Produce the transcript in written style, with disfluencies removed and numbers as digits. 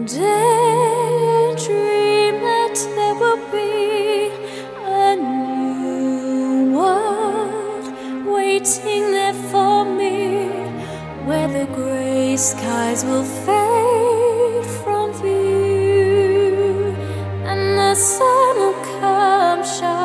Dare dream that there will be a new world waiting there for me, where the gray skies will fade from view and the sun will come shining